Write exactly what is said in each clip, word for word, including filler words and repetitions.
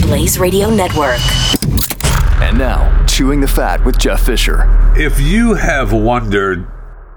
Blaze Radio Network. And now, Chewing the Fat with Jeff Fisher. If you have wondered,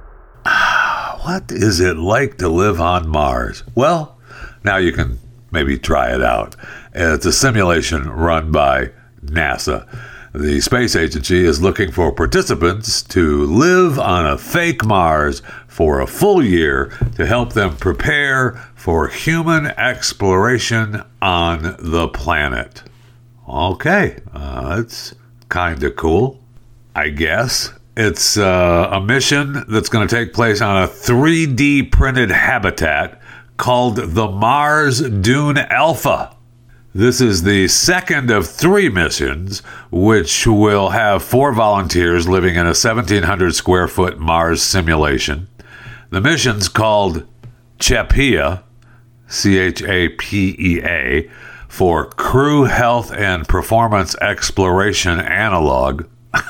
ah, what is it like to live on Mars? Well, now you can maybe try it out. It's a simulation run by NASA. The space agency is looking for participants to live on a fake Mars for a full year to help them prepare for human exploration on the planet. Okay, uh, that's kind of cool, I guess. It's uh, a mission that's going to take place on a three D printed habitat called the Mars Dune Alpha. This is the second of three missions, which will have four volunteers living in a seventeen hundred square foot Mars simulation. The mission's called CHAPEA, C H A P E A, for Crew Health and Performance Exploration Analog.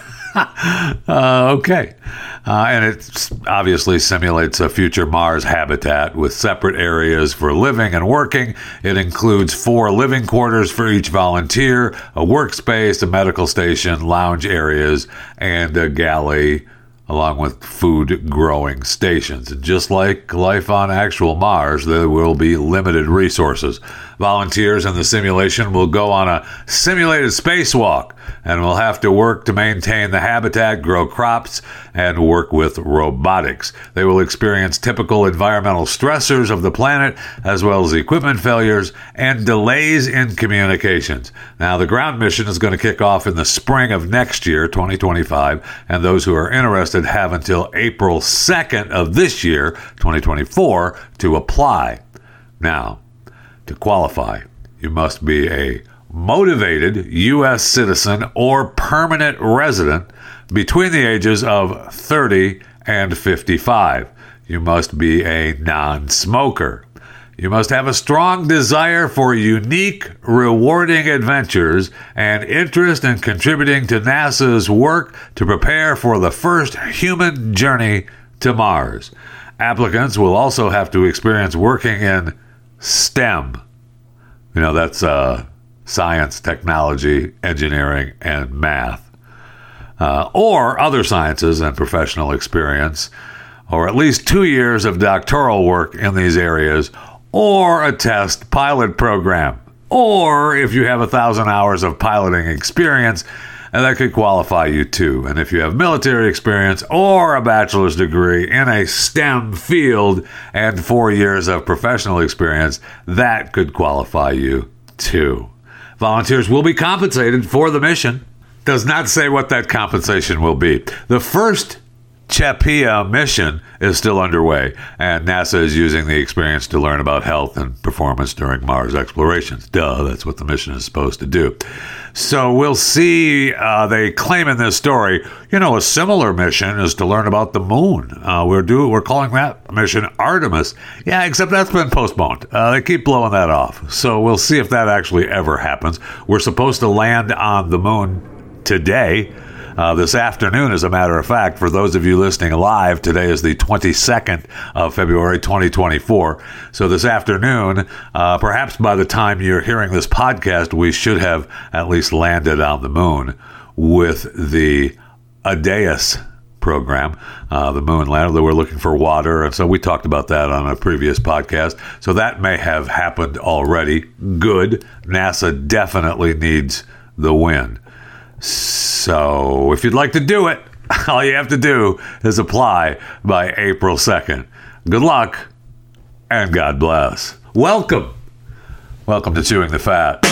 uh, okay. Uh, and it obviously simulates a future Mars habitat with separate areas for living and working. It includes four living quarters for each volunteer, a workspace, a medical station, lounge areas, and a galley, along with food growing stations. And just like life on actual Mars, there will be limited resources. Volunteers in the simulation will go on a simulated spacewalk and will have to work to maintain the habitat, grow crops, and work with robotics. They will experience typical environmental stressors of the planet, as well as equipment failures and delays in communications. Now, the ground mission is going to kick off in the spring of next year, twenty twenty-five, and those who are interested have until April second of this year, twenty twenty-four, to apply. Now, to qualify, you must be a motivated U S citizen or permanent resident between the ages of thirty and fifty-five. You must be a non-smoker. You must have a strong desire for unique, rewarding adventures and interest in contributing to NASA's work to prepare for the first human journey to Mars. Applicants will also have to experience working in STEM. You know, that's uh, science, technology, engineering, and math. Uh, or other sciences and professional experience, or at least two years of doctoral work in these areas, or a test pilot program. Or if you have a thousand hours of piloting experience, and that could qualify you too. And if you have military experience or a bachelor's degree in a STEM field and four years of professional experience, that could qualify you too. Volunteers will be compensated for the mission. Does not say what that compensation will be. The first CHAPEA mission is still underway, and NASA is using the experience to learn about health and performance during Mars explorations. Duh, that's what the mission is supposed to do. So we'll see. Uh, they claim in this story, you know, a similar mission is to learn about the moon. Uh, we're do we're calling that mission Artemis. Yeah, except that's been postponed. Uh, they keep blowing that off. So we'll see if that actually ever happens. We're supposed to land on the moon today. Uh, this afternoon, as a matter of fact, for those of you listening live, today is the twenty-second of February, twenty twenty-four. So this afternoon, uh, perhaps by the time you're hearing this podcast, we should have at least landed on the moon with the Aedeus program, uh, the moon lander. That we're looking for water. And so we talked about that on a previous podcast. So that may have happened already. Good. NASA definitely needs the win. So if you'd like to do it, all you have to do is apply by April second. Good luck, and God bless. Welcome. Welcome to Chewing the Fat.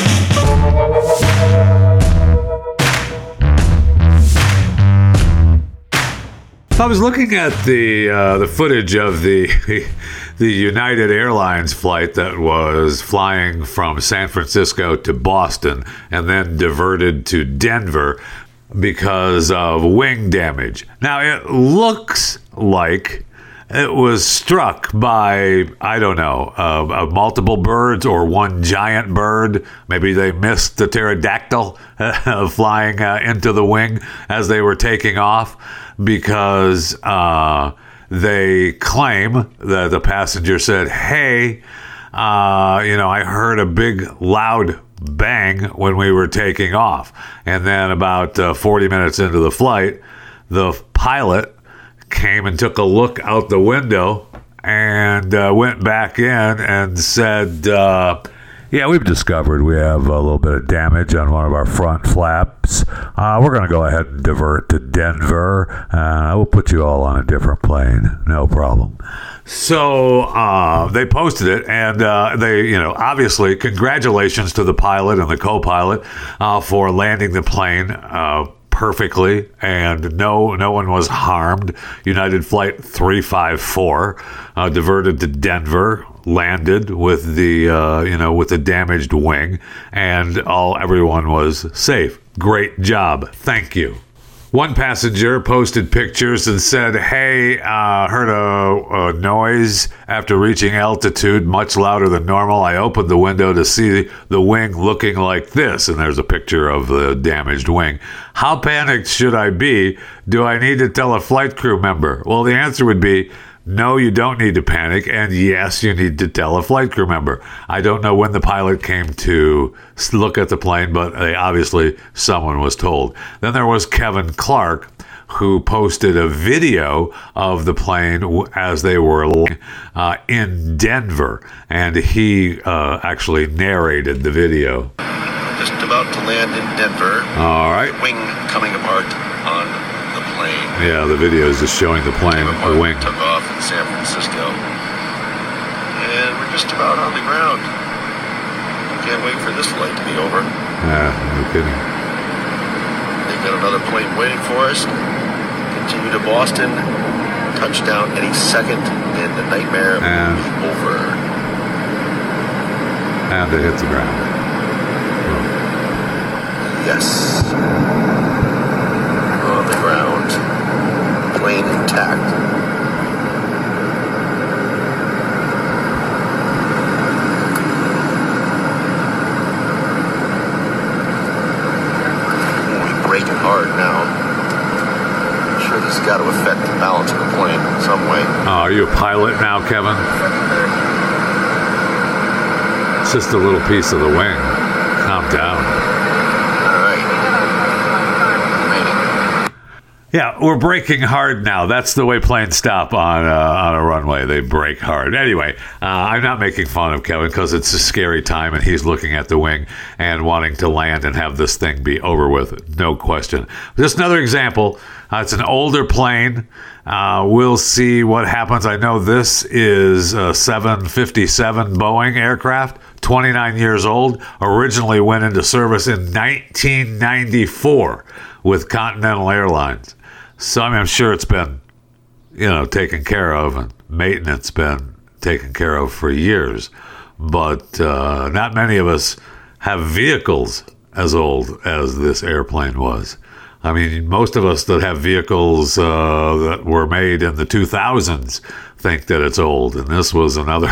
I was looking at the uh, the footage of the the United Airlines flight that was flying from San Francisco to Boston and then diverted to Denver because of wing damage. Now, it looks like it was struck by, I don't know, uh, uh, multiple birds or one giant bird. Maybe they missed the pterodactyl uh, flying uh, into the wing as they were taking off, because uh, they claim that the passenger said, hey, uh, you know, I heard a big loud bang when we were taking off. And then about uh, forty minutes into the flight, the pilot came and took a look out the window and uh, went back in and said, uh, yeah, we've discovered we have a little bit of damage on one of our front flaps. Uh, we're going to go ahead and divert to Denver. Uh, we'll put you all on a different plane. No problem. So uh, they posted it, and uh, they, you know, obviously, congratulations to the pilot and the co-pilot uh, for landing the plane uh, perfectly, and no, no one was harmed. United Flight three five four uh, diverted to Denver, landed with the, uh, you know, with the damaged wing, and all everyone was safe. Great job. Thank you. One passenger posted pictures and said, hey, uh, heard a, a noise after reaching altitude much louder than normal. I opened the window to see the wing looking like this. And there's a picture of the damaged wing. How panicked should I be? Do I need to tell a flight crew member? Well, the answer would be, no, you don't need to panic, and yes, you need to tell a flight crew member. I don't know when the pilot came to look at the plane, but uh, obviously someone was told. Then there was Kevin Clark, who posted a video of the plane as they were uh, in Denver, and he uh, actually narrated the video. Just about to land in Denver. All right. Wing coming apart on the plane. Yeah, the video is just showing the plane, the wing. Took off in San Francisco. And we're just about on the ground. Can't wait for this flight to be over. Yeah, no kidding. They've got another plane waiting for us. Continue to Boston. Touchdown any second, and the nightmare and, is over. And it hits the ground. Oh. Yes. On the ground. Plane intact. We're braking hard now. I'm sure this has got to affect the balance of the plane in some way. Oh, are you a pilot now, Kevin? It's just a little piece of the wing. Calm down. Yeah, we're braking hard now. That's the way planes stop on uh, on a runway. They brake hard. Anyway, uh, I'm not making fun of Kevin because it's a scary time and he's looking at the wing and wanting to land and have this thing be over with. No question. Just another example. Uh, it's an older plane. Uh, we'll see what happens. I know this is a seven fifty-seven Boeing aircraft, twenty-nine years old. Originally went into service in nineteen ninety-four with Continental Airlines. So I mean, I'm sure it's been, you know, taken care of, and maintenance been taken care of for years. But uh, not many of us have vehicles as old as this airplane was. I mean, most of us that have vehicles uh, that were made in the two thousands think that it's old, and this was another,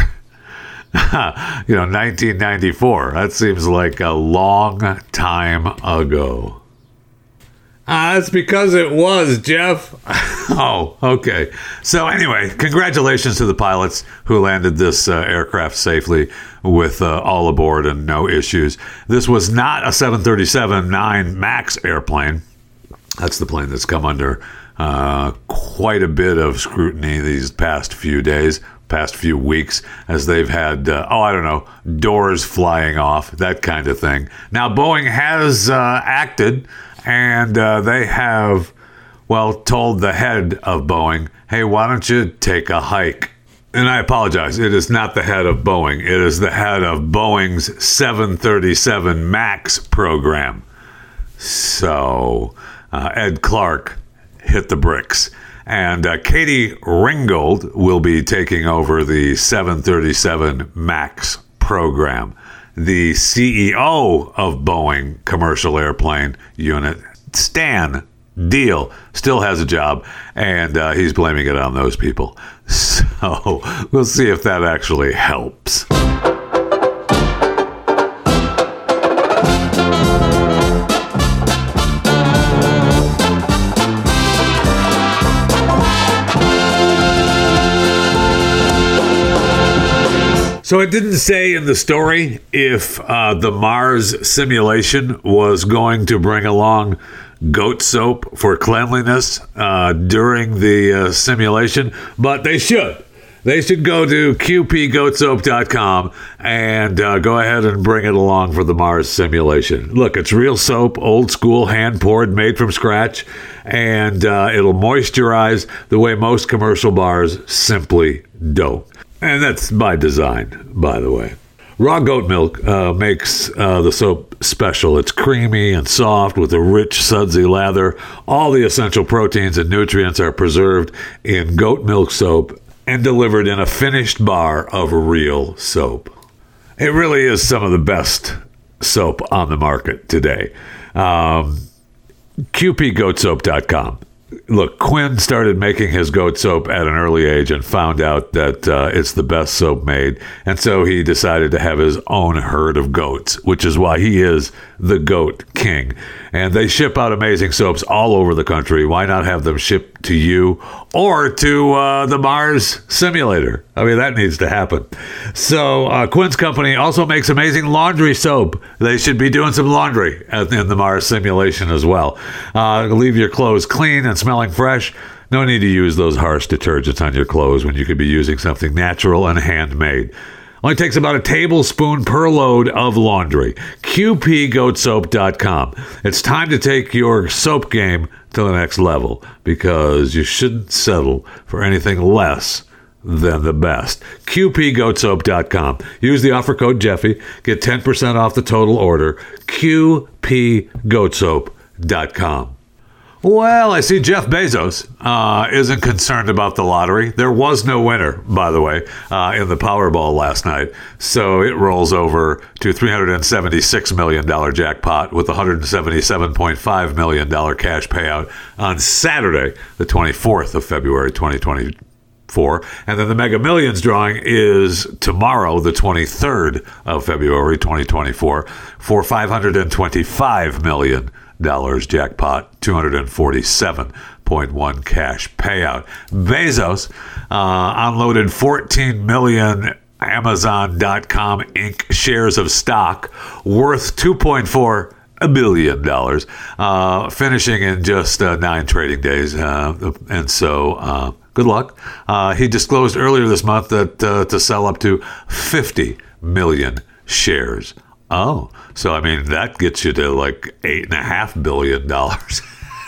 you know, nineteen ninety-four. That seems like a long time ago. Ah, uh, it's because it was, Jeff. Oh, okay. So anyway, congratulations to the pilots who landed this uh, aircraft safely with uh, all aboard and no issues. This was not a seven thirty-seven nine MAX airplane. That's the plane that's come under uh, quite a bit of scrutiny these past few days, past few weeks, as they've had, uh, oh, I don't know, doors flying off, that kind of thing. Now, Boeing has uh, acted, and uh, they have, well, told the head of Boeing, hey, why don't you take a hike? And I apologize, it is not the head of Boeing. It is the head of Boeing's seven thirty-seven MAX program. So uh, Ed Clark hit the bricks. And uh, Katie Ringgold will be taking over the seven thirty-seven MAX program. The C E O of Boeing Commercial Airplane Unit, Stan Deal, still has a job, and uh, he's blaming it on those people. So we'll see if that actually helps. So it didn't say in the story if uh, the Mars simulation was going to bring along goat soap for cleanliness uh, during the uh, simulation, but they should. They should go to Q P goat soap dot com and uh, go ahead and bring it along for the Mars simulation. Look, it's real soap, old school, hand-poured, made from scratch, and uh, it'll moisturize the way most commercial bars simply don't. And that's by design, by the way. Raw goat milk uh, makes uh, the soap special. It's creamy and soft with a rich, sudsy lather. All the essential proteins and nutrients are preserved in goat milk soap and delivered in a finished bar of real soap. It really is some of the best soap on the market today. Um, Q P goat soap dot com. Look, Quinn started making his goat soap at an early age and found out that uh, it's the best soap made. And so he decided to have his own herd of goats, which is why he is the Goat King. And they ship out amazing soaps all over the country. Why not have them shipped to you or to uh, the Mars simulator? I mean, that needs to happen. So uh, Quinn's company also makes amazing laundry soap. They should be doing some laundry in the Mars simulation as well. Uh, leave your clothes clean and smelling fresh. No need to use those harsh detergents on your clothes when you could be using something natural and handmade. Only takes about a tablespoon per load of laundry. Q P goat soap dot com. It's time to take your soap game to the next level because you shouldn't settle for anything less than the best. Q P goat soap dot com. Use the offer code Jeffy. Get ten percent off the total order. Q P goat soap dot com. Well, I see Jeff Bezos uh, isn't concerned about the lottery. There was no winner, by the way, uh, in the Powerball last night. So it rolls over to three hundred seventy-six million dollars jackpot with one hundred seventy-seven point five million dollars cash payout on Saturday, the twenty-fourth of February, twenty twenty-four. And then the Mega Millions drawing is tomorrow, the twenty-third of February, twenty twenty-four, for five hundred twenty-five million dollars. Dollars jackpot, two hundred forty-seven point one cash payout. Bezos uh, unloaded fourteen million Amazon dot com Incorporated shares of stock worth two point four billion dollars, uh, finishing in just uh, nine trading days. Uh, and so, uh, good luck. Uh, he disclosed earlier this month that uh, to sell up to fifty million shares. Oh, so I mean, that gets you to like eight and a half billion dollars.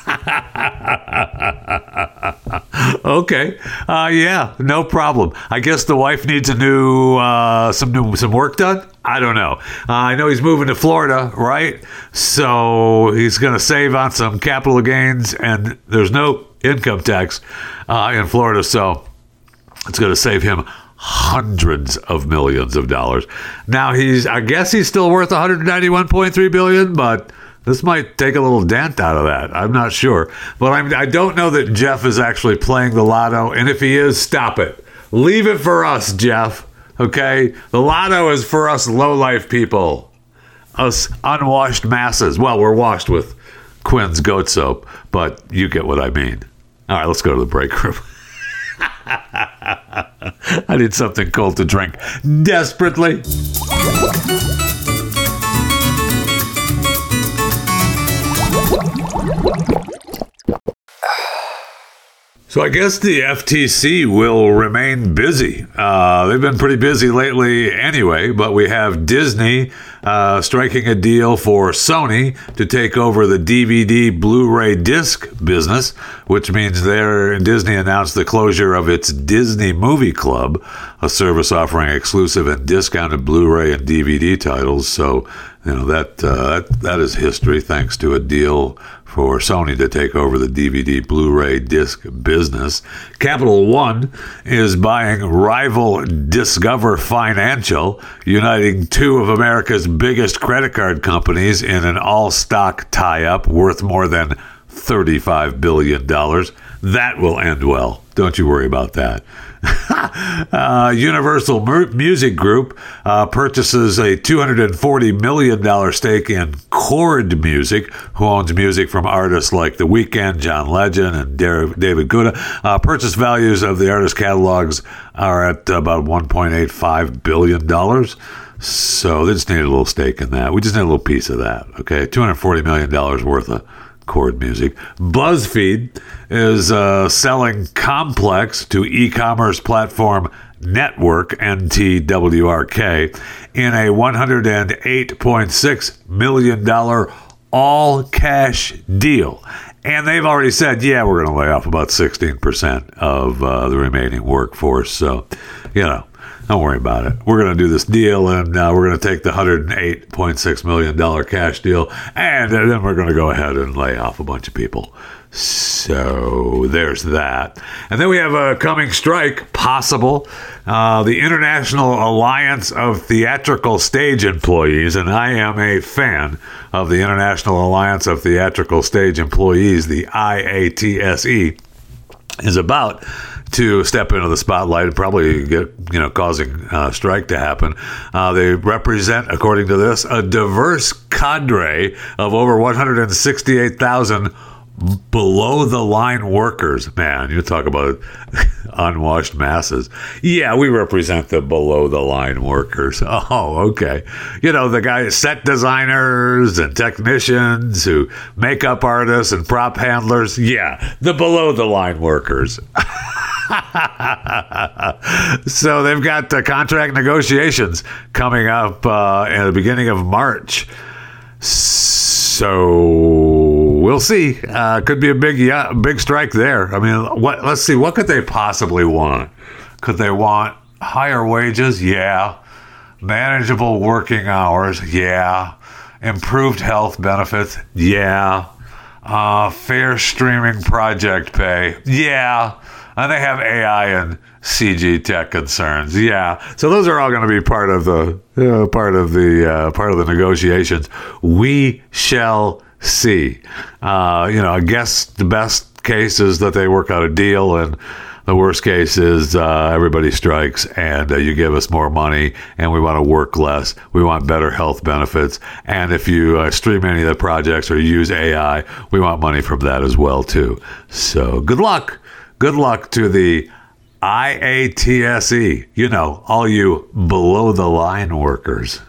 Okay, uh, yeah, no problem. I guess the wife needs a new, uh, some new, some work done. I don't know. Uh, I know he's moving to Florida, right? So he's going to save on some capital gains, and there's no income tax uh, in Florida, so it's going to save him hundreds of millions of dollars. Now he's, I guess he's still worth one hundred ninety-one point three billion dollars, but this might take a little dent out of that. I'm not sure. But I'm, I don't know that Jeff is actually playing the lotto, and if he is, stop it. Leave it for us, Jeff, okay? The lotto is for us low-life people, us unwashed masses. Well, we're washed with Quinn's goat soap, but you get what I mean. All right, let's go to the break room. I need something cold to drink desperately. So I guess the F T C will remain busy. Uh, they've been pretty busy lately anyway, but we have Disney uh, striking a deal for Sony to take over the D V D Blu-ray disc business, which means they're, Disney announced the closure of its Disney Movie Club, a service offering exclusive and discounted Blu-ray and D V D titles. So, you know, that, uh, that, that is history thanks to a deal for Sony to take over the D V D Blu-ray disc business. Capital One is buying rival Discover Financial, uniting two of America's biggest credit card companies in an all-stock tie-up worth more than thirty-five billion dollars. That will end well. Don't you worry about that. uh, Universal Mu- Music Group uh, purchases a two hundred forty million dollars stake in Chord Music, who owns music from artists like The Weeknd, John Legend, and Dar- David Guetta. Uh, purchase values of the artist catalogs are at about one point eight five billion dollars. So they just need a little stake in that. We just need a little piece of that, okay? two hundred forty million dollars worth of Chord Music. BuzzFeed is uh, selling Complex to e-commerce platform Network, N T W R K, in a one hundred eight point six million dollars all-cash deal. And they've already said, yeah, we're going to lay off about sixteen percent of uh, the remaining workforce. So, you know, don't worry about it. We're going to do this deal, and uh, we're going to take the one hundred eight point six million dollars cash deal, and then we're going to go ahead and lay off a bunch of people. So there's that. And then we have a coming strike, possible. Uh, the International Alliance of Theatrical Stage Employees, and I am a fan of the International Alliance of Theatrical Stage Employees, the I A T S E, is about to step into the spotlight and probably get, you know, causing a strike to happen. Uh, they represent, according to this, a diverse cadre of over one hundred sixty-eight thousand below the line workers. Man, you talk about unwashed masses. Yeah, we represent the below the line workers. Oh, okay. You know, the guys, set designers and technicians, who makeup artists and prop handlers. Yeah, the below the line workers. So they've got uh, contract negotiations coming up uh, at the beginning of March. So we'll see. Uh, could be a big, yeah, big strike there. I mean, what? Let's see. What could they possibly want? Could they want higher wages? Yeah. Manageable working hours? Yeah. Improved health benefits? Yeah. Uh, fair streaming project pay? Yeah. And they have A I and C G tech concerns. Yeah. So those are all going to be part of the uh, part of the uh, part of the negotiations. We shall see. Uh, you know, I guess the best case is that they work out a deal, and the worst case is uh, everybody strikes, and uh, you give us more money, and we want to work less. We want better health benefits, and if you uh, stream any of the projects or use A I, we want money from that as well too. So good luck. Good luck to the I A T S E, you know, all you below-the-line workers.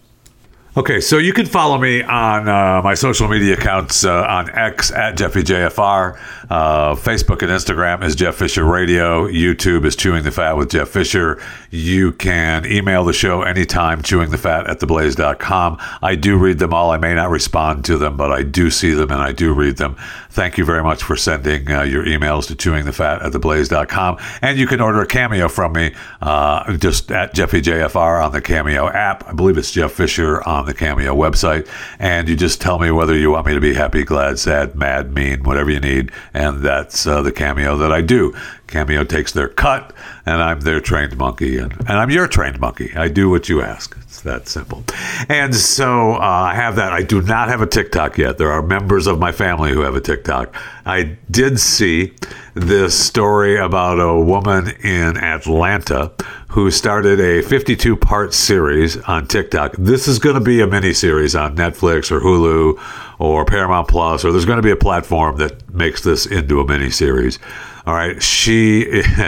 Okay, so you can follow me on uh, my social media accounts uh, on X at Jeffy J F R. Uh, Facebook and Instagram is Jeff Fisher Radio. YouTube is Chewing the Fat with Jeff Fisher. You can email the show anytime, chewing the fat at the blaze dot com. I do read them all. I may not respond to them, but I do see them and I do read them. Thank you very much for sending uh, your emails to chewing the fat at the blaze dot com. And you can order a Cameo from me uh, just at Jeffy J F R on the Cameo app. I believe it's Jeff Fisher on the Cameo website. And you just tell me whether you want me to be happy, glad, sad, mad, mean, whatever you need. And that's uh, the Cameo that I do. Cameo takes their cut, and I'm their trained monkey, and, and I'm your trained monkey. I do what you ask. It's that simple. And so uh, I have that. I do not have a TikTok yet. There are members of my family who have a TikTok. I did see this story about a woman in Atlanta who started a fifty-two part series on TikTok. This is going to be a mini-series on Netflix or Hulu or Paramount Plus, or there's going to be a platform that makes this into a mini-series. All right, she,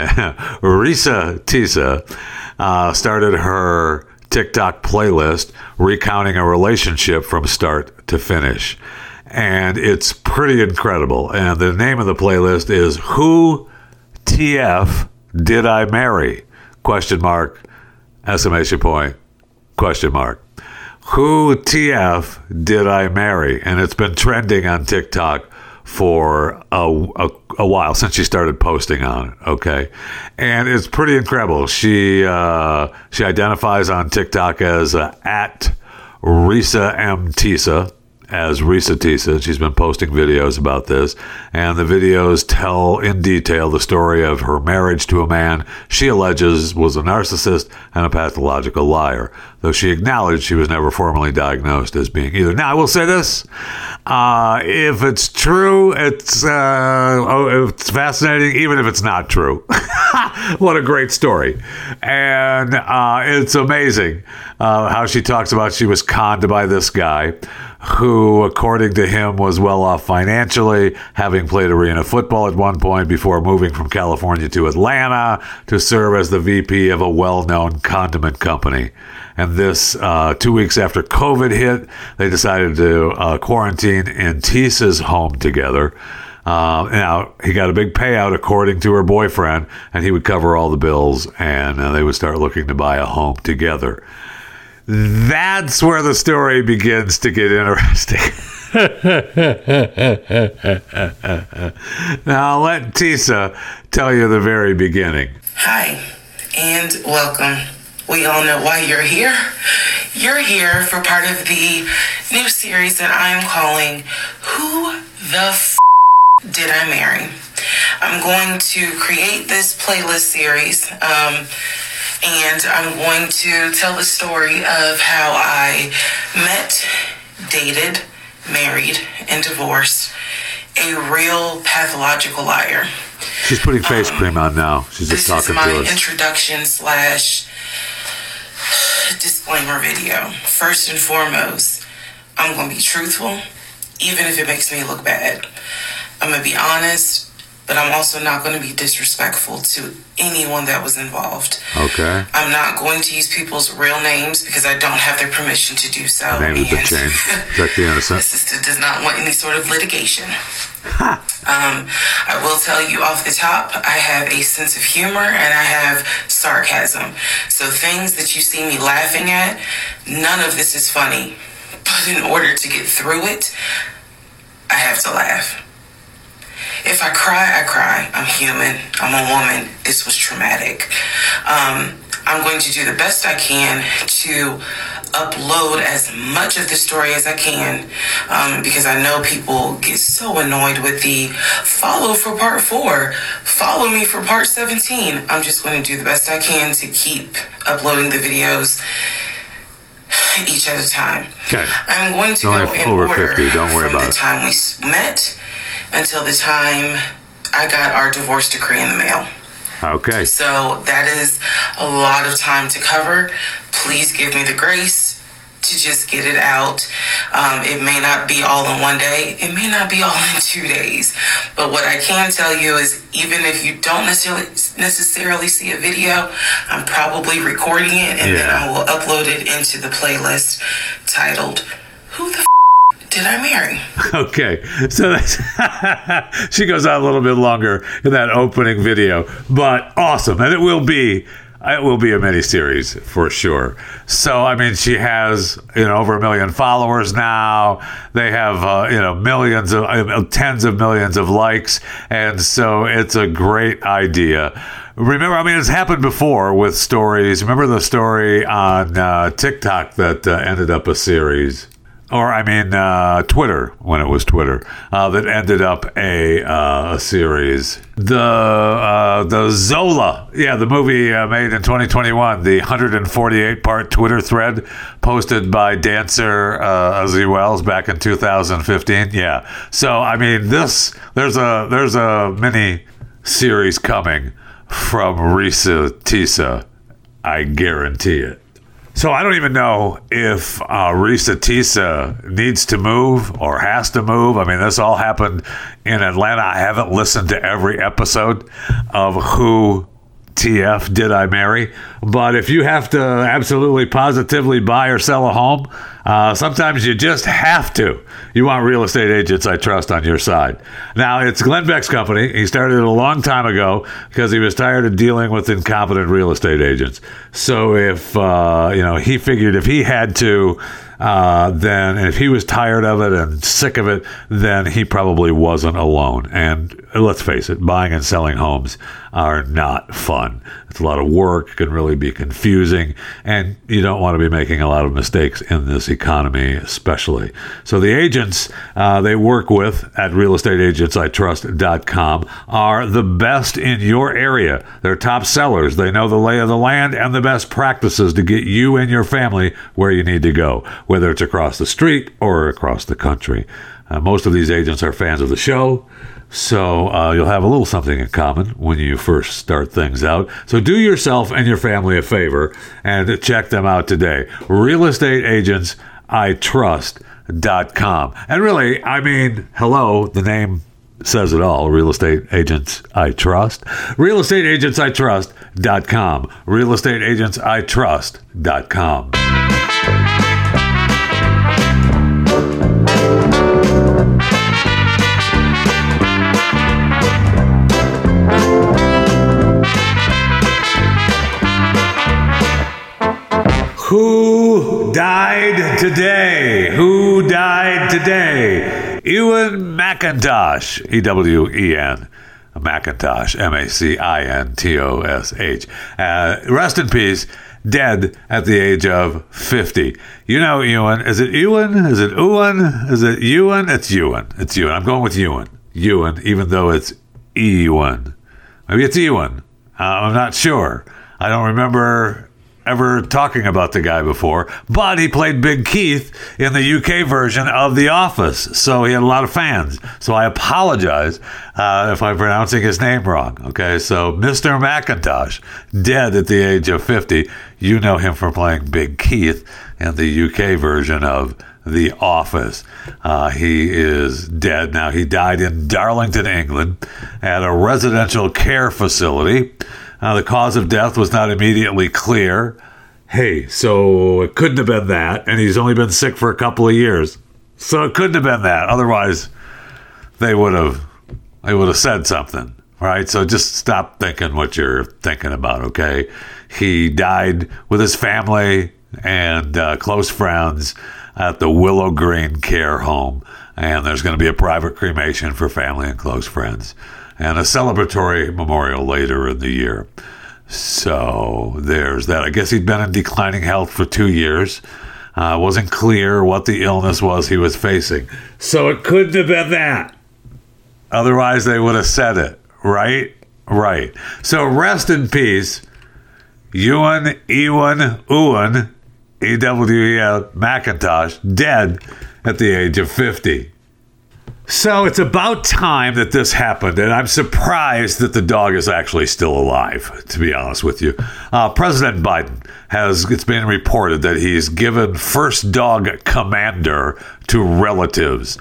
Risa Tisa, uh, started her TikTok playlist recounting a relationship from start to finish. And it's pretty incredible. And the name of the playlist is Who T F Did I Marry? Question mark, exclamation point, question mark. Who T F did I marry? And it's been trending on TikTok for a, a, a while, since she started posting on it, okay? And it's pretty incredible. She uh, she identifies on TikTok as uh, at Risa M. Tisa, as Risa Tisa. She's been posting videos about this, and the videos tell in detail the story of her marriage to a man she alleges was a narcissist and a pathological liar, though she acknowledged she was never formally diagnosed as being either. Now, I will say this. Uh, if it's true, it's, uh, oh, it's fascinating, even if it's not true. What a great story. And uh, it's amazing uh, how she talks about she was conned by this guy who, according to him, was well off financially, having played arena football at one point before moving from California to Atlanta to serve as the V P of a well-known condiment company. And this, uh, two weeks after COVID hit, they decided to uh, quarantine in Tisa's home together. Uh, now, he got a big payout, according to her boyfriend, and he would cover all the bills, and uh, they would start looking to buy a home together. That's where the story begins to get interesting. Now, I'll let Tisa tell you the very beginning. Hi, and welcome. We all know why you're here. You're here for part of the new series that I am calling Who the F*** Did I Marry? I'm going to create this playlist series, um, and I'm going to tell the story of how I met, dated, married, and divorced a real pathological liar. She's putting face um, cream on now. She's just talking to us. This is my introduction slash disclaimer video. First and foremost, I'm going to be truthful, even if it makes me look bad. I'm going to be honest, but I'm also not going to be disrespectful to anyone that was involved. Okay. I'm not going to use people's real names because I don't have their permission to do so. Name has been changed. Protect the innocent. My sister does not want any sort of litigation. um, I will tell you off the top, I have a sense of humor and I have sarcasm. So things that you see me laughing at, none of this is funny. But in order to get through it, I have to laugh. If I cry, I cry. I'm human. I'm a woman. This was traumatic. Um, I'm going to do the best I can to upload as much of the story as I can, um, because I know people get so annoyed with the follow for part four, follow me for part seventeen. I'm just going to do the best I can to keep uploading the videos each at a time. Okay. I'm going to Only go in over order fifty. Don't worry from about the it. time we met until the time I got our divorce decree in the mail. Okay. So that is a lot of time to cover. Please give me the grace to just get it out. Um, it may not be all in one day. It may not be all in two days. But what I can tell you is, even if you don't necessarily necessarily see a video, I'm probably recording it, and yeah. then I will upload it into the playlist titled Who the F*** Did I Marry? Okay, so that's she goes on a little bit longer in that opening video, but awesome, and it will be it will be a mini-series for sure. So, I mean, she has, you know, over a million followers now. They have, uh, you know, millions of, uh, tens of millions of likes, and so it's a great idea. Remember, I mean, it's happened before with stories. Remember the story on uh, TikTok that uh, ended up a series? Or, I mean, uh, Twitter, when it was Twitter, uh, that ended up a, uh, a series. The uh, the Zola, yeah, the movie uh, made in twenty twenty-one, the one hundred forty-eight part Twitter thread posted by dancer uh, Ozzy Wells back in two thousand fifteen. Yeah, so, I mean, this, there's a, there's a mini series coming from Risa Tisa. I guarantee it. So I don't even know if uh, Risa Tisa needs to move or has to move. I mean, this all happened in Atlanta. I haven't listened to every episode of Who T F Did I Marry? But if you have to absolutely positively buy or sell a home, uh, sometimes you just have to. You want real estate agents I trust on your side. Now, it's Glenn Beck's company. He started it a long time ago because he was tired of dealing with incompetent real estate agents. So if, uh, you know, he figured if he had to, uh, then if he was tired of it and sick of it, then he probably wasn't alone. And let's face it, buying and selling homes are not fun. It's a lot of work, can really be confusing, and you don't want to be making a lot of mistakes in this economy, especially. So the agents uh, they work with at real estate agents I trust dot com are the best in your area. They're top sellers. They know the lay of the land and the best practices to get you and your family where you need to go, whether it's across the street or across the country. Uh, most of these agents are fans of the show, so uh, you'll have a little something in common when you first start things out. So do yourself and your family a favor and check them out today. real estate agents I trust dot com. And really, I mean, hello, the name says it all. Real Estate Agents I Trust. real estate agents I trust dot com. real estate agents I trust dot com. Who died today? Who died today? Ewen McIntosh, E W E N, McIntosh, M A C I N T O S H. Uh, rest in peace, dead at the age of fifty. You know Ewan. Is it Ewan? Is it Ewan? Is it Ewan? It's Ewan. It's Ewan. I'm going with Ewan. Ewan, even though it's Ewan. Maybe it's Ewan. Uh, I'm not sure. I don't remember ever talking about the guy before, but he played Big Keith in the U K version of The Office, so he had a lot of fans. So I apologize uh, if I'm pronouncing his name wrong. Okay, so Mister McIntosh, dead at the age of fifty. You know him for playing Big Keith in the U K version of The Office. Uh, he is dead now. He died in Darlington, England, at a residential care facility. Uh, the cause of death was not immediately clear. Hey, so it couldn't have been that, and he's only been sick for a couple of years. So it couldn't have been that. Otherwise, they would have they would have said something, right? So just stop thinking what you're thinking about, okay? He died with his family and uh, close friends at the Willow Green Care Home, and there's going to be a private cremation for family and close friends, and a celebratory memorial later in the year. So there's that. I guess he'd been in declining health for two years. Uh, wasn't clear what the illness was he was facing. So it couldn't have been that. Otherwise, they would have said it, right? Right. So rest in peace, Ewan, Ewan, Ewan, E W E N, McIntosh, dead at the age of fifty. So it's about time that this happened, and I'm surprised that the dog is actually still alive, to be honest with you. Uh, President Biden has, it's been reported that he's given first dog commander to relatives.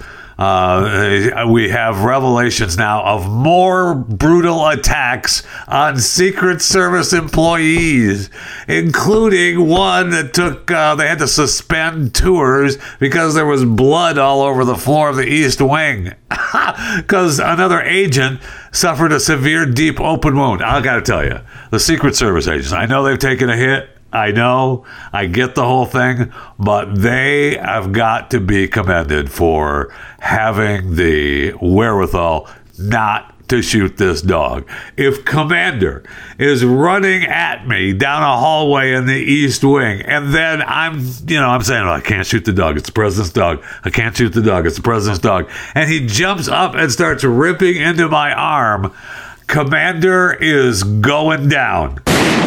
Uh, we have revelations now of more brutal attacks on Secret Service employees, including one that took, uh, they had to suspend tours because there was blood all over the floor of the East Wing. Because another agent suffered a severe, deep, open wound. I got to tell you, the Secret Service agents, I know they've taken a hit. I know, I get the whole thing, but they have got to be commended for having the wherewithal not to shoot this dog. If Commander is running at me down a hallway in the East Wing, and then I'm, you know, I'm saying, oh, I can't shoot the dog. It's the president's dog. I can't shoot the dog. It's the president's dog. And he jumps up and starts ripping into my arm. Commander is going down.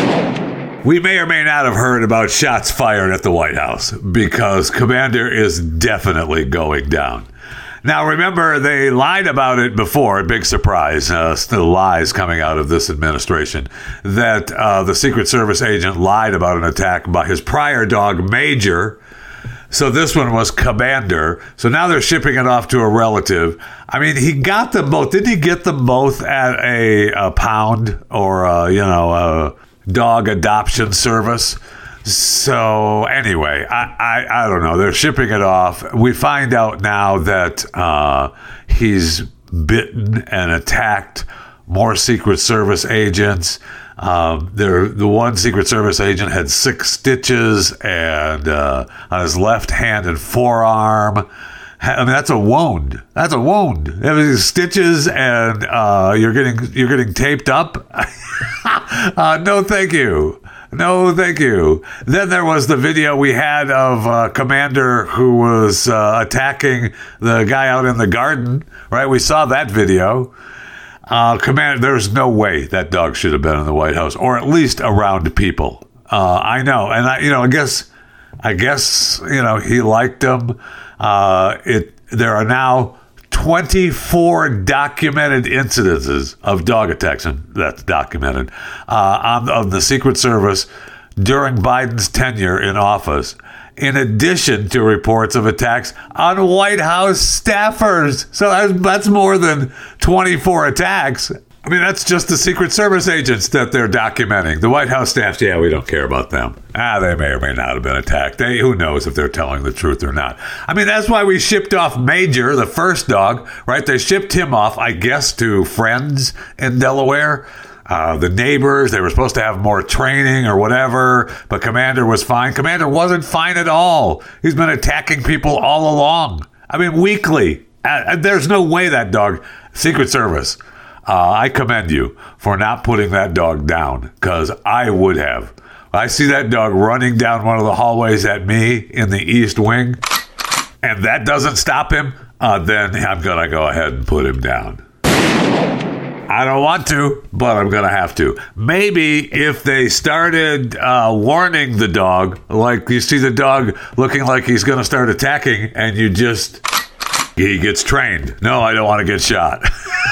We may or may not have heard about shots fired at the White House because Commander is definitely going down. Now, remember, they lied about it before. Big surprise. Uh, still lies coming out of this administration that uh, the Secret Service agent lied about an attack by his prior dog, Major. So this one was Commander. So now they're shipping it off to a relative. I mean, he got them both. Didn't he get them both at a, a pound or, a, you know, a dog adoption service? So anyway, I, I, I don't know. They're shipping it off. We find out now that uh, he's bitten and attacked more Secret Service agents. Um, there, the one Secret Service agent had six stitches and uh, on his left hand and forearm. I mean, that's a wound. That's a wound. I mean, stitches and uh, you're getting you're getting taped up. uh, no, thank you. No, thank you. Then there was the video we had of uh, Commander who was uh, attacking the guy out in the garden, right? We saw that video. Uh, Commander, there's no way that dog should have been in the White House, or at least around people. Uh, I know, and I, you know, I guess, I guess, you know, he liked them. Uh, it there are now twenty-four documented incidences of dog attacks, and that's documented, uh, on, on the Secret Service during Biden's tenure in office, in addition to reports of attacks on White House staffers. So that's, that's more than twenty-four attacks. I mean, that's just the Secret Service agents that they're documenting. The White House staff, yeah, we don't care about them. Ah, they may or may not have been attacked. They, who knows if they're telling the truth or not. I mean, that's why we shipped off Major, the first dog, right? They shipped him off, I guess, to friends in Delaware. Uh, the neighbors, they were supposed to have more training or whatever, but Commander was fine. Commander wasn't fine at all. He's been attacking people all along. I mean, weekly. Uh, there's no way that dog, Secret Service, Uh, I commend you for not putting that dog down, because I would have. I see that dog running down one of the hallways at me in the East Wing, and that doesn't stop him, uh, then I'm going to go ahead and put him down. I don't want to, but I'm going to have to. Maybe if they started uh, warning the dog, like you see the dog looking like he's going to start attacking, and you just, he gets trained. No, I don't want to get shot.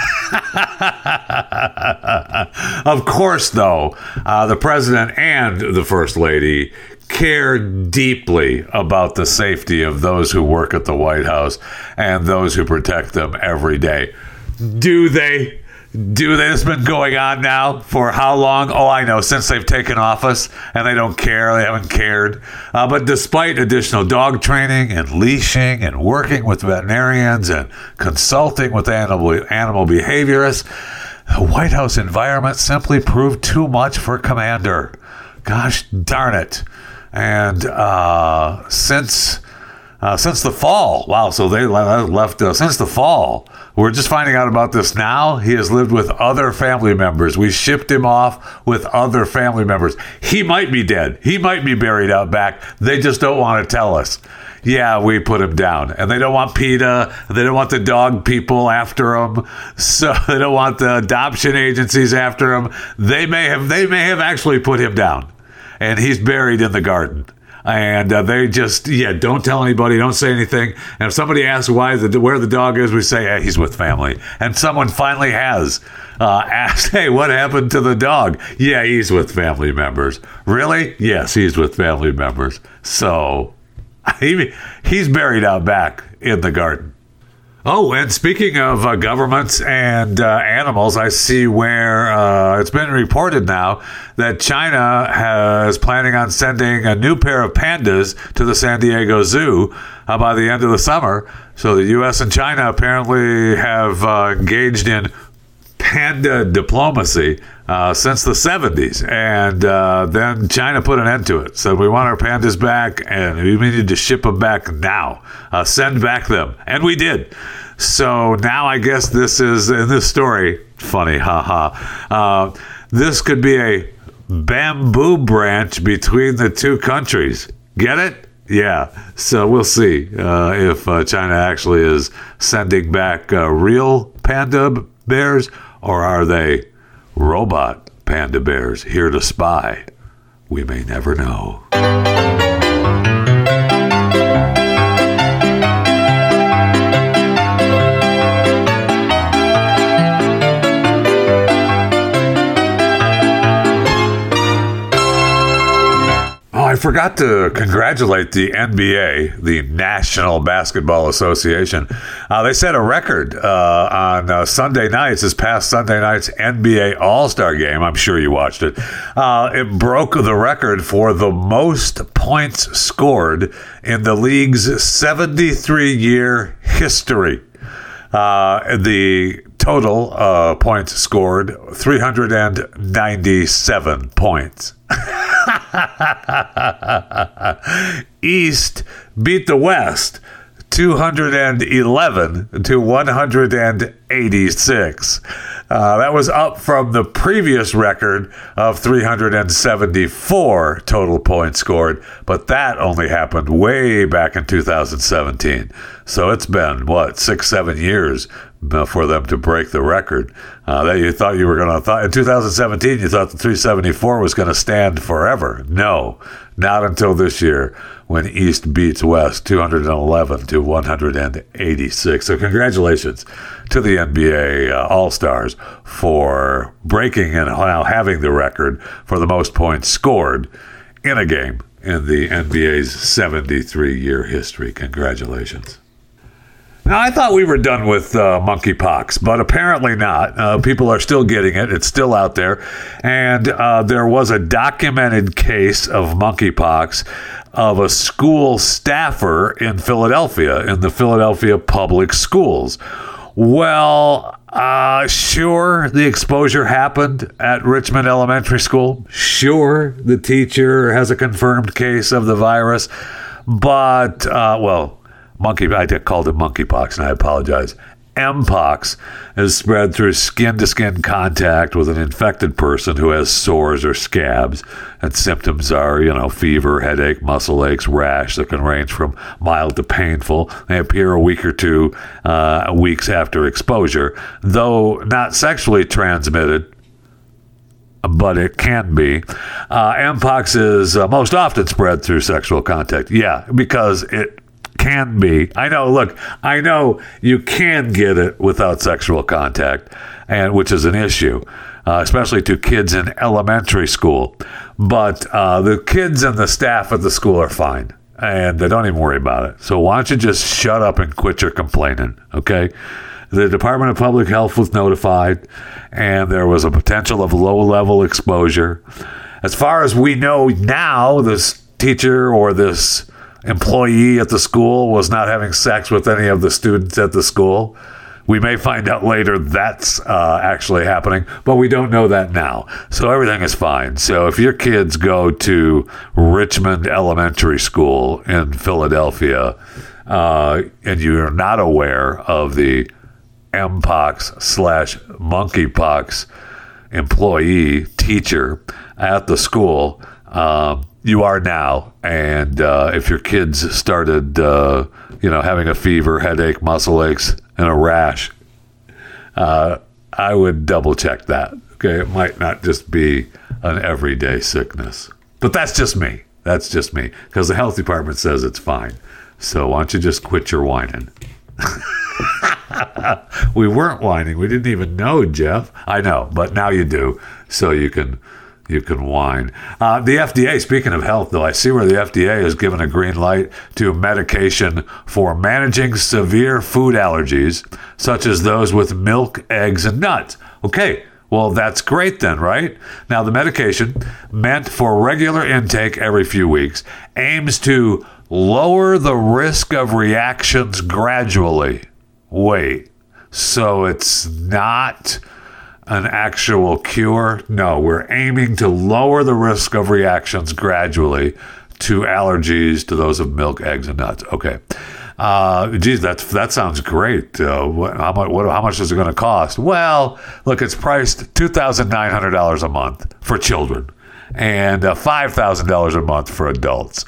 Of course, though, uh, the president and the first lady care deeply about the safety of those who work at the White House and those who protect them every day. Do they? Do they? It's been going on now for how long? Oh, I know, since they've taken office, and they don't care. They haven't cared. Uh, but despite additional dog training and leashing and working with veterinarians and consulting with animal, animal behaviorists, the White House environment simply proved too much for Commander. Gosh darn it. And uh, since... Uh, since the fall, wow, so they left, uh, since the fall, we're just finding out about this now. He has lived with other family members. We shipped him off with other family members. He might be dead. He might be buried out back. They just don't want to tell us. Yeah, we put him down. And they don't want PETA. They don't want the dog people after him. So they don't want the adoption agencies after him. They may have, they may have actually put him down. And he's buried in the garden. And uh, they just, yeah, don't tell anybody, don't say anything. And if somebody asks why the where the dog is, we say, hey, he's with family. And someone finally has uh, asked, hey, what happened to the dog? Yeah, he's with family members. Really? Yes, he's with family members. So he, he's buried out back in the garden. Oh, and speaking of uh, governments and uh, animals, I see where uh, it's been reported now that China has planning on sending a new pair of pandas to the San Diego Zoo uh, by the end of the summer. So the U S and China apparently have uh, engaged in panda diplomacy uh, since the seventies, and uh, then China put an end to it. So we want our pandas back, and we need to ship them back now. Uh, send back them, and we did. So now I guess this is, in this story, funny, haha, uh, this could be a bamboo branch between the two countries. Get it? Yeah, so we'll see uh, if uh, China actually is sending back uh, real panda bears, or are they robot panda bears here to spy? We may never know. I forgot to congratulate the N B A, the National Basketball Association. Uh, they set a record uh, on uh, Sunday nights, this past Sunday night's N B A All-Star game. I'm sure you watched it. Uh, it broke the record for the most points scored in the league's seventy-three year history. Uh, the total uh, points scored, three hundred ninety-seven points. East beat the West two hundred eleven to one hundred eighty-six. Uh, that was up from the previous record of three hundred seventy-four total points scored, but that only happened way back in two thousand seventeen. So it's been, what, six, seven years for them to break the record. Uh, that you thought you were going to, thought in two thousand seventeen, you thought the three seventy-four was going to stand forever. No, not until this year when East beats West two hundred eleven to one hundred eighty-six. So congratulations to the N B A uh, All-Stars for breaking and now having the record for the most points scored in a game in the N B A's seventy-three-year history. Congratulations. Now, I thought we were done with uh, monkeypox, but apparently not. Uh, people are still getting it. It's still out there. And uh, there was a documented case of monkeypox of a school staffer in Philadelphia, in the Philadelphia public schools. Well, uh, sure, the exposure happened at Richmond Elementary School. Sure, the teacher has a confirmed case of the virus. But, uh, well... Monkey, I called it monkeypox, and I apologize. Mpox is spread through skin-to-skin contact with an infected person who has sores or scabs. And symptoms are, you know, fever, headache, muscle aches, rash that can range from mild to painful. They appear a week or two uh, weeks after exposure, though not sexually transmitted, but it can be. Uh, Mpox is uh, most often spread through sexual contact. Yeah, because it can be. I know, look, I know you can get it without sexual contact, and which is an issue, uh, especially to kids in elementary school. But uh, the kids and the staff at the school are fine, and they don't even worry about it. So why don't you just shut up and quit your complaining, okay? The Department of Public Health was notified, and there was a potential of low-level exposure. As far as we know now, this teacher or this employee at the school was not having sex with any of the students at the school. We may find out later that's uh, actually happening, but we don't know that now. So everything is fine. So if your kids go to Richmond Elementary School in Philadelphia uh, and you're not aware of the Mpox slash monkeypox employee teacher at the school, um, you are now, and uh, if your kids started, uh, you know, having a fever, headache, muscle aches, and a rash, uh, I would double check that. Okay, it might not just be an everyday sickness, but that's just me. That's just me, because the health department says it's fine. So why don't you just quit your whining? We weren't whining. We didn't even know, Jeff. I know, but now you do, so you can. You can whine. Uh, the F D A, speaking of health, though, I see where the F D A has given a green light to medication for managing severe food allergies, such as those with milk, eggs, and nuts. Okay, well, that's great then, right? Now, the medication, meant for regular intake every few weeks, aims to lower the risk of reactions gradually. Wait, so it's not an actual cure? No, we're aiming to lower the risk of reactions gradually to allergies to those of milk, eggs, and nuts. Okay. Uh, geez, that's, that sounds great. Uh, what, how much, what, how much is it going to cost? Well, look, it's priced two thousand nine hundred dollars a month for children and uh, five thousand dollars a month for adults.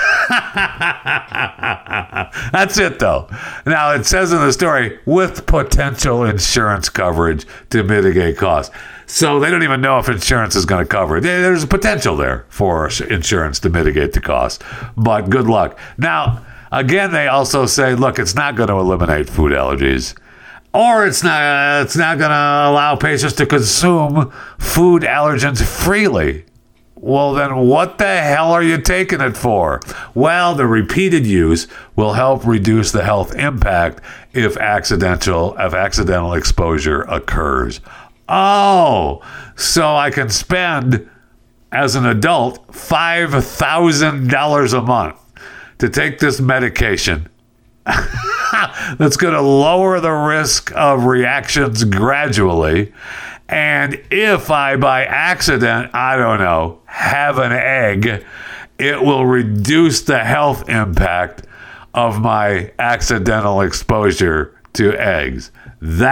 That's it, though. Now, it says in the story, with potential insurance coverage to mitigate costs. So they don't even know if insurance is going to cover it. There's a potential there for insurance to mitigate the cost, but good luck. Now, again, they also say, look, it's not going to eliminate food allergies, or it's not, it's not going to allow patients to consume food allergens freely. Well, then what the hell are you taking it for? Well, the repeated use will help reduce the health impact if accidental if accidental exposure occurs. Oh, so I can spend, as an adult, five thousand dollars a month to take this medication that's going to lower the risk of reactions gradually. And if I, by accident, I don't know, have an egg, it will reduce the health impact of my accidental exposure to eggs. That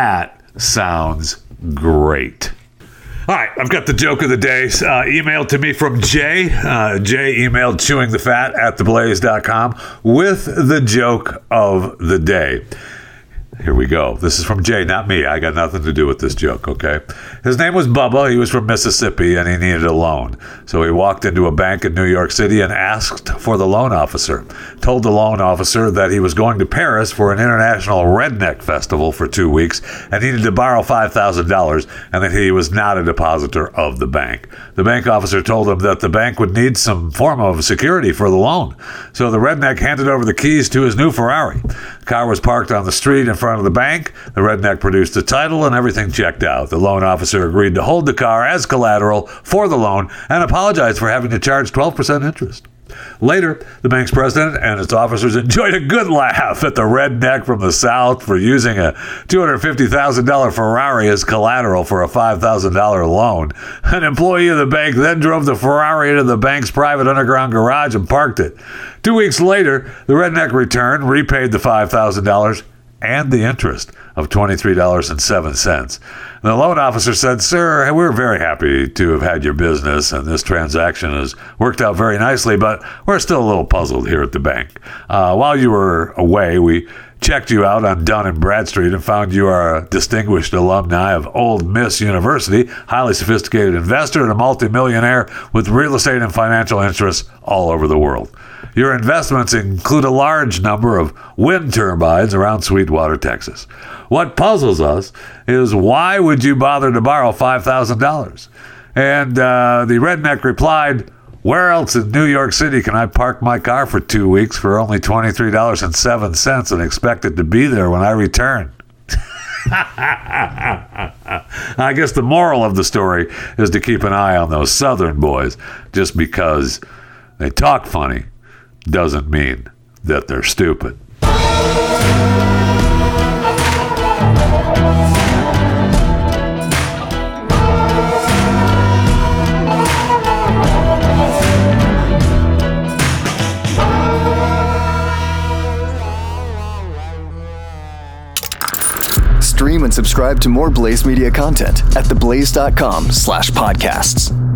sounds great. All right, I've got the joke of the day uh, emailed to me from Jay. Uh, Jay emailed chewingthefat at the blaze dot com with the joke of the day. Here we go. This is from Jay, not me. I got nothing to do with this joke, okay? His name was Bubba. He was from Mississippi, and he needed a loan. So he walked into a bank in New York City and asked for the loan officer. Told the loan officer that he was going to Paris for an international redneck festival for two weeks and needed to borrow five thousand dollars, and that he was not a depositor of the bank. The bank officer told him that the bank would need some form of security for the loan. So the redneck handed over the keys to his new Ferrari. The car was parked on the street in front of the bank. The redneck produced the title and everything checked out. The loan officer agreed to hold the car as collateral for the loan and apologized for having to charge twelve percent interest. Later, the bank's president and its officers enjoyed a good laugh at the redneck from the South for using a two hundred fifty thousand dollars Ferrari as collateral for a five thousand dollars loan. An employee of the bank then drove the Ferrari into the bank's private underground garage and parked it. Two weeks later, the redneck returned, repaid the five thousand dollars and the interest of twenty-three dollars and seven cents. The loan officer said, "Sir, we're very happy to have had your business, and this transaction has worked out very nicely, but we're still a little puzzled here at the bank. Uh, while you were away, we checked you out on Dun and Bradstreet and found you are a distinguished alumni of Old Miss University, highly sophisticated investor, and a multimillionaire with real estate and financial interests all over the world. Your investments include a large number of wind turbines around Sweetwater, Texas. What puzzles us is why would you bother to borrow five thousand dollars? And uh, the redneck replied, "Where else in New York City can I park my car for two weeks for only twenty-three dollars and seven cents and expect it to be there when I return?" I guess the moral of the story is to keep an eye on those Southern boys. Just because they talk funny doesn't mean that they're stupid. Stream and subscribe to more Blaze Media content at the blaze dot com slash podcasts.